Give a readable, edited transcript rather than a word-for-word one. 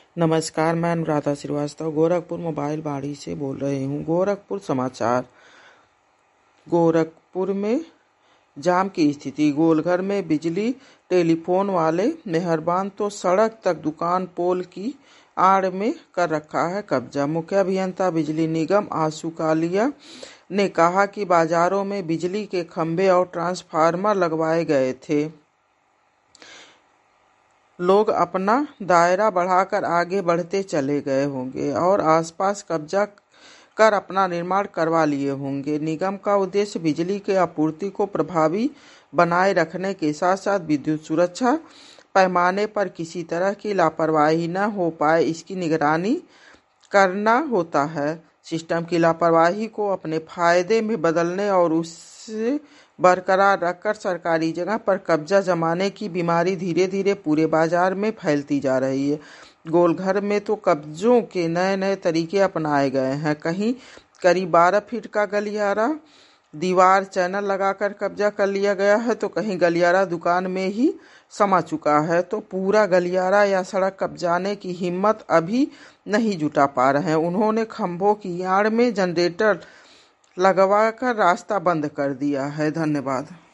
नमस्कार, मैं अनुराधा श्रीवास्तव गोरखपुर मोबाइल बाड़ी से बोल रही हूँ। गोरखपुर समाचार। गोरखपुर में जाम की स्थिति। गोलघर में बिजली टेलीफोन वाले मेहरबान तो सड़क तक दुकान पोल की आड़ में कर रखा है कब्जा। मुख्य अभियंता बिजली निगम आशु कालिया ने कहा कि बाजारों में बिजली के खंभे और ट्रांसफार्मर लगवाए गए थे। लोग अपना दायरा बढ़ाकर आगे बढ़ते चले गए होंगे और आसपास कब्जा कर अपना निर्माण करवा लिए होंगे। निगम का उद्देश्य बिजली के आपूर्ति को प्रभावी बनाए रखने के साथ साथ विद्युत सुरक्षा पैमाने पर किसी तरह की लापरवाही न हो पाए, इसकी निगरानी करना होता है। सिस्टम की लापरवाही को अपने फायदे में बदलने और उससे बरकरार रखकर सरकारी जगह पर कब्जा जमाने की बीमारी धीरे धीरे पूरे बाजार में फैलती जा रही है। गोलघर में तो कब्जों के नए नए तरीके अपनाए गए हैं। कहीं करीब 12 फीट का गलियारा दीवार चैनल लगाकर कब्जा कर लिया गया है, तो कहीं गलियारा दुकान में ही समा चुका है, तो पूरा गलियारा या सड़क कब्जाने की हिम्मत अभी नहीं जुटा पा रहे हैं। उन्होंने खंभों की आड़ में जनरेटर लगवाकर रास्ता बंद कर दिया है। धन्यवाद।